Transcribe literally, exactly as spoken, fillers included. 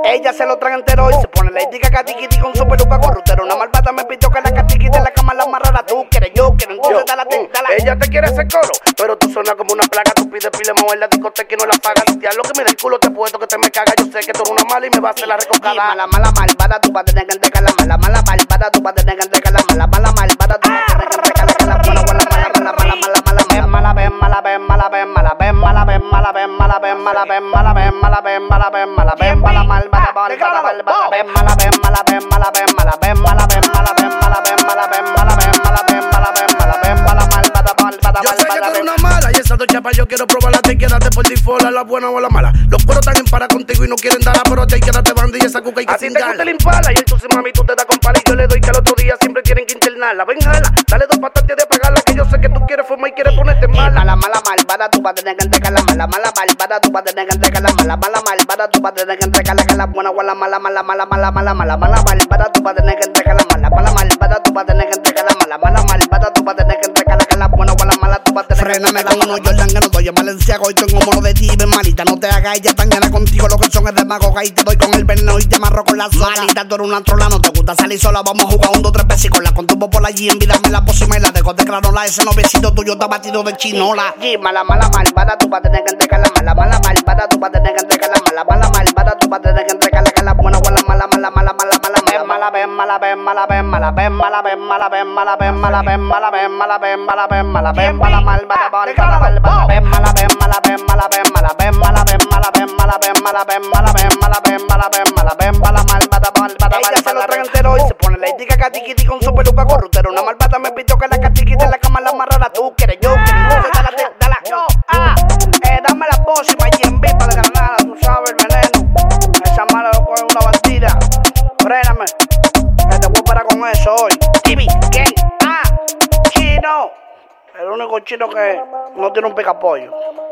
Ella se lo traga entero y se pone la ética catiquiti con su peluca corrutero. Una malvada me pidió que la catiquiti en la cama la más rara. Tú quieres, yo quiero, entonces dale, dale, dale. Ella te quiere hacer coro, pero tú suenas como una plaga. Tú pides pile mover la discoteca y no la pagas. Ya lo que me da el culo te puesto que te me caga. Yo sé que tú eres una mala y me vas a hacer la recocada. Mala, mala, malvada, tú vas a tener que entregar la mala, mala, malvada, tú vas a tener que entregar la mala, mala, malvada, tú vas a tener que entregar la mala, mala, mala, mala, mala, mala, mala, ven, mala, ven, mala, ven, mala, ven, mala, ven, mala, ven, mala, ven, mala, ven, mala, ven, mala, ven, mala, ven, mala, ven, mala, malvada, malvada, malvada, ven, mala, ven, mala, ven, mala, ven, mala, ven, mala, ven, mala, ven, mala, ven, mala, ven, mala, ven, mala, ven, mala, ven, mala, ven, mala, malvada, malvada, yo sé que tú malvada, eres una mala y esa dos chapas yo quiero probarla. Te quédate por default, a la buena o a la mala. Los cueros están en para contigo y no quieren darla, pero te quédate banda y esa cuca hay que así cingarla. te gusta el impala y el tusi mami tú te das con pala y yo le doy que al otro día siempre tienen que internarla. Ven jala, dale dos patas antes de apagarla que yo sé que tú quieres fumar y quieres ponerte mala. Mala, mala, malvada, tú vas a tener que entregar la mala, mala, malvada, tú vas a tener que entregar la mala, mala, malvada, tú vas a tener que entregar la la buena o la mala, mala, mala, mala, mala, mala, mala, malvada, tú vas a tener que entregar la mala, mala, malvada, tú vas a tener que entregar la mala, mala, malvada, tú vas a tener que entregar la buena o la mala, tú vas a tener que fréname con unos Jordan que no doy en Valenciago y tengo mono de ti, ven malita, no te hagas, ella tan llena contigo, lo que son es demagoga y te doy con el veneno y te amarro con la soga. Malita, tú eres una trola, no te gusta salir sola, vamos a jugar un, dos, tres veces con la con tu por allí, envídame la pócima y la dejo de granola, ese novecito tuyo está batido de chinola. Sí, mala, mala, malvada, tú vas a tener que entregar la mala, mala, malvada, tú vas a tener que entregar la mala, mala, malvada, tú vas a tener que entregar la buena o la mala, mala, mala, mala, mala, mala, ven, mala, ven, mala, ven, mala, ven, mala, ven, mala, ven, mala, ven, mala, ven, mala, ven, mala, ven, mala, ven, mala, ven, mala, malvada, malvada, malvada, ven, mala, ven, mala, ven, mala, ven, mala, ven, mala, ven, mala, ven, mala, ven, mala, ven, mala, ven, mala, ven, mala, ven, mala, ven, mala, malvada, malvada, ella se lo traga entero y se pone la ética catiquiti con su peluca corrutero. Una malvada me pidió que la catiquiti en la cama la más rara. Tú quieres, yo quiero, entonces dale, dale, yo, ah, eh, dame la pócima y en viva de Granada, tú sabes el veneno. Esa mala loco es una bandida. Fréname, que te voy a parar con eso hoy. Tibi, ¿quién? Ah, chino. El único chino que no tiene un picapollo.